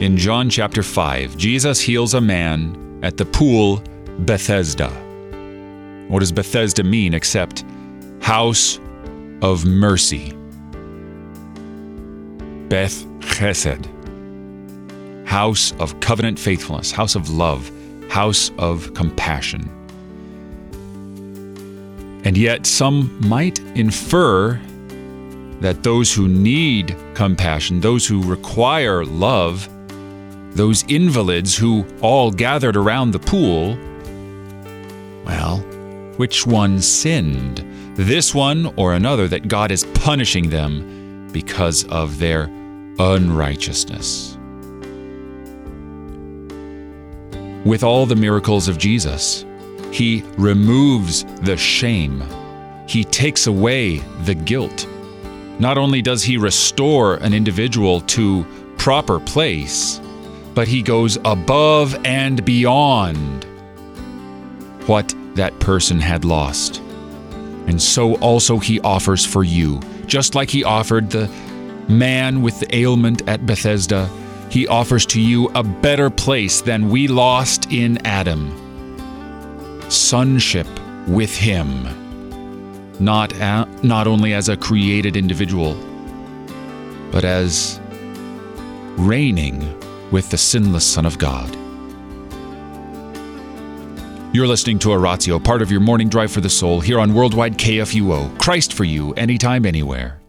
In John chapter 5, Jesus heals a man at the pool Bethesda. What does Bethesda mean except house of mercy? Beth Chesed. House of covenant faithfulness, house of love, house of compassion. And yet some might infer that those who need compassion, those who require love, those invalids who all gathered around the pool, well, which one sinned? This one or another, that God is punishing them because of their unrighteousness. With all the miracles of Jesus, He removes the shame. He takes away the guilt. Not only does He restore an individual to proper place, but He goes above and beyond what that person had lost. And so also He offers for you, just like He offered the man with the ailment at Bethesda, He offers to you a better place than we lost in Adam. Sonship with Him, not only as a created individual, but as reigning with the sinless Son of God. You're listening to Oratio, part of your morning drive for the soul, here on Worldwide KFUO. Christ for you, anytime, anywhere.